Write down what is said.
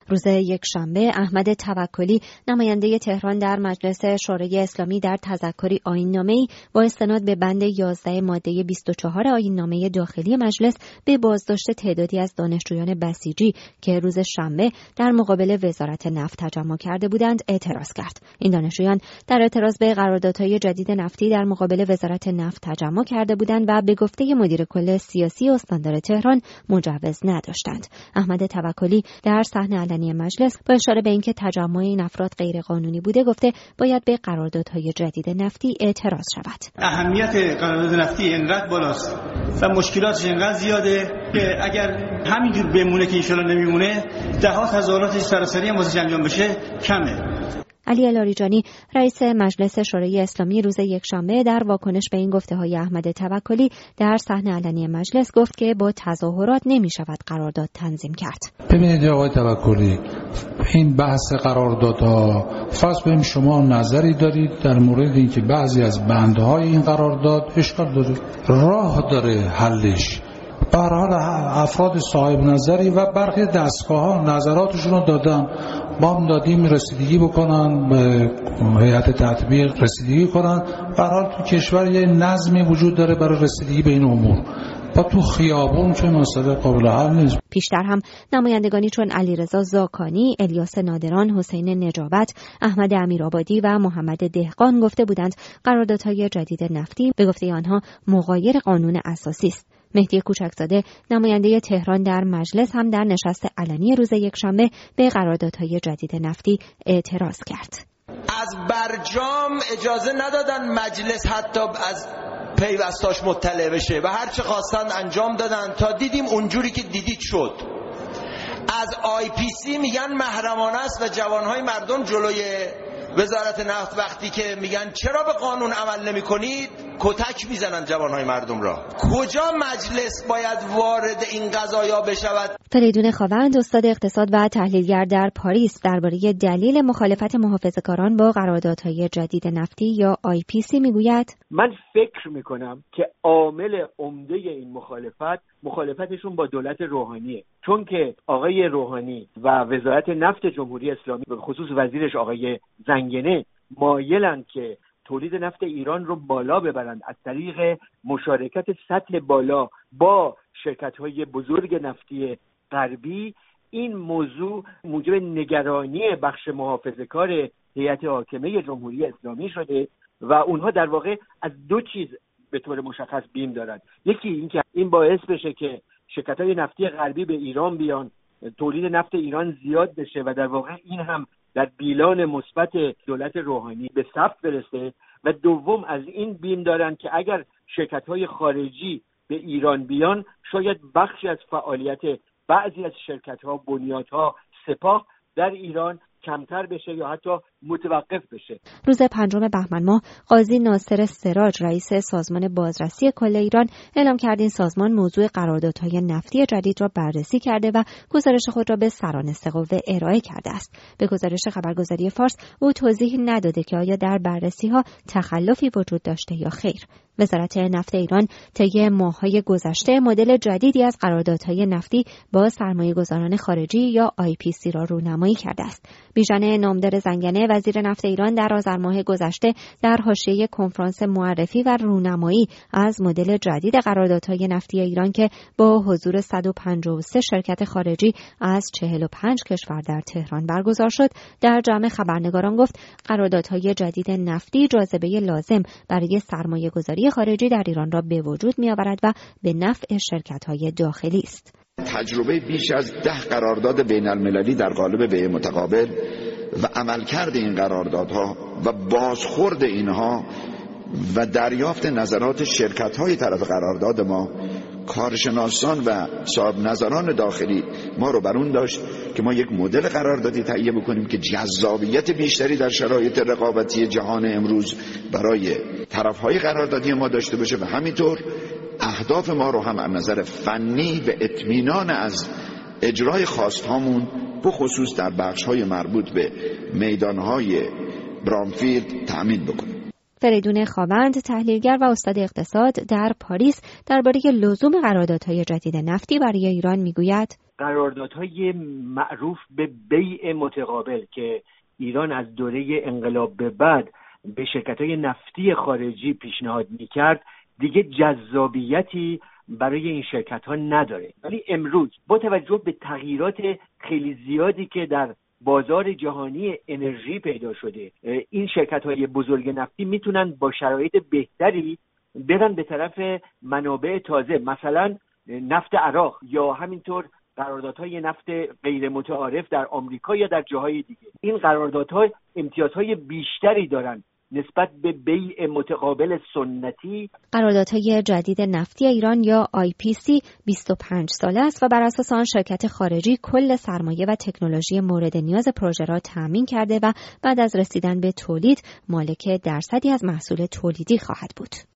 روز یکشنبه احمد توکلی نماینده تهران در مجلس شورای اسلامی در تذکری آیین‌نامه‌ای با استناد به بند 11 ماده 24 آیین‌نامه داخلی مجلس به بازداشت تعدادی از دانشجویان بسیجی که روز شنبه در مقابل وزارت نفت تجمع کرده بودند اعتراض کرد. این دانشجویان در اعتراض به قراردادهای جدید نفتی در مقابل وزارت نفت تجمع کرده بودند و به گفته مدیر کل سیاسی استاندار تهران مجوز نداشتند. احمد توکلی در صحنه علنی مجلس با اشاره به اینکه تجمع این افراد غیر قانونی بوده گفته باید به قراردادهای جدید نفتی اعتراض شود. اهمیت قرارداد نفتی اینقدر بالاست و مشکلاتش اینقدر زیاده که اگر همینجور بمونه که ان شاءالله نمیمونه دهات هزاراتش سراسری هم واسه انجام بشه کمه. علی لاریجانی رئیس مجلس شورای اسلامی روز یکشنبه در واکنش به این گفته‌های احمد توکلی در صحنه علنی مجلس گفت که با تظاهرات نمی‌شود قرارداد تنظیم کرد. ببینید آقای توکلی، این بحث قراردادها فرض کنیم شما نظری دارید در مورد اینکه بعضی از بندهای این قرارداد اشکال داره، راه داره حلش. به هر حال افراد صاحب نظری و برخی دستگاه‌ها نظراتشون رو دادن، ما هم دادیم رسیدگی بکنن، به هیئت تطبیق رسیدگی کنن. به هر حال تو کشور یه نظمی وجود داره برای رسیدگی به این امور. با تو خیابون چه مسئله قابل حل نیست. پیشتر هم نمایندگانی چون علیرضا زاکانی، الیاس نادران، حسین نجابت، احمد امیرآبادی و محمد دهقان گفته بودند قراردادهای جدید نفتی به گفته آنها مغایر قانون اساسی است. مهدی کوچکزاده نماینده تهران در مجلس هم در نشست علنی روز یکشنبه به قراردادهای جدید نفتی اعتراض کرد. از برجام اجازه ندادن مجلس حتی از پیوستاش مطلع بشه و هر چه خواستن انجام دادن تا دیدیم اونجوری که دیدید شد. از IPC میگن محرمانه است و جوانهای مردم جلوی وزارت نفت وقتی که میگن چرا به قانون عمل نمی کنید کتک میزنن جوانهای مردم را. کجا مجلس باید وارد این قضایا بشود؟ فریدون خاوند استاد اقتصاد و تحلیلگر در پاریس درباره دلیل مخالفت محافظه‌کاران با قراردادهای جدید نفتی یا IPC میگوید من فکر میکنم که عامل عمده این مخالفتشون با دولت روحانیه، چون که آقای روحانی و وزارت نفت جمهوری اسلامی به خصوص وزیرش آقای زنگنه مایلن که تولید نفت ایران رو بالا ببرند از طریق مشارکت سطح بالا با شرکت‌های بزرگ نفتی غربی. این موضوع موجب نگرانی بخش محافظه‌کار هیئت حاکمه جمهوری اسلامی شده و اونها در واقع از دو چیز به طور مشخص بیم دارند. یکی اینکه این باعث بشه که شرکت‌های نفتی غربی به ایران بیان، تولید نفت ایران زیاد بشه و در واقع این هم در بیلان مثبت دولت روحانی به ثبت برسه. و دوم از این بیم دارن که اگر شرکت‌های خارجی به ایران بیان شاید بخشی از فعالیت بعضی از شرکت‌ها، بنیادها، سپاه در ایران کمتر بشه یا حتی متوقف بشه. روز 5 بهمن ماه قاضی ناصر سراج رئیس سازمان بازرسی کل ایران اعلام کرد این سازمان موضوع قراردادهای نفتی جدید را بررسی کرده و گزارش خود را به سرانسته قوه ارائه کرده است. به گزارش خبرگزاری فارس او توضیح نداده که آیا در بررسی‌ها تخلفی وجود داشته یا خیر. وزارت نفت ایران طی ماه‌های گذشته مدل جدیدی از قراردادهای نفتی با سرمایه‌گذاران خارجی یا IPC را رونمایی کرده است. بیژن نامدار زنگنه وزیر نفت ایران در آذر ماه گذشته در حاشیه کنفرانس معرفی و رونمایی از مدل جدید قراردادهای نفتی ایران که با حضور 153 شرکت خارجی از 45 کشور در تهران برگزار شد در جمع خبرنگاران گفت قراردادهای جدید نفتی جاذبه لازم برای سرمایه‌گذاری خارجی در ایران را به وجود می‌آورد و به نفع شرکت‌های داخلی است. تجربه بیش از 10 قرارداد بین المللی در قالب بیع متقابل و عملکرد این قراردادها و بازخورد اینها و دریافت نظرات شرکت‌های طرف قرارداد ما، کارشناسان و صاحب نظران داخلی ما رو بر اون داشت که ما یک مدل قراردادی تهیه بکنیم که جذابیت بیشتری در شرایط رقابتی جهان امروز برای طرف‌های قراردادی ما داشته باشه و همینطور اهداف ما رو هم از نظر فنی و اطمینان از اجرای خواستهامون به خصوص در بخش‌های مربوط به میدان‌های برانفیلد تأمین بکنیم. فریدون خاوند تحلیلگر و استاد اقتصاد در پاریس درباره لزوم قراردادهای جدید نفتی برای ایران میگوید قراردادهای معروف به بیع متقابل که ایران از دوره انقلاب به بعد به شرکت‌های نفتی خارجی پیشنهاد می‌کرد دیگه جذابیتی برای این شرکت‌ها نداره. ولی امروز با توجه به تغییرات خیلی زیادی که در بازار جهانی انرژی پیدا شده، این شرکت‌های بزرگ نفتی میتونن با شرایط بهتری برن به طرف منابع تازه، مثلا نفت عراق یا همینطور قراردادهای نفت غیر متعارف در آمریکا یا در جاهای دیگه. این قراردادها امتیازهای بیشتری دارن نسبت به بیع متقابل سنتی. قراردادهای جدید نفتی ایران یا IPC 25 ساله است و بر اساس آن شرکت خارجی کل سرمایه و تکنولوژی مورد نیاز پروژه را تامین کرده و بعد از رسیدن به تولید مالک درصدی از محصول تولیدی خواهد بود.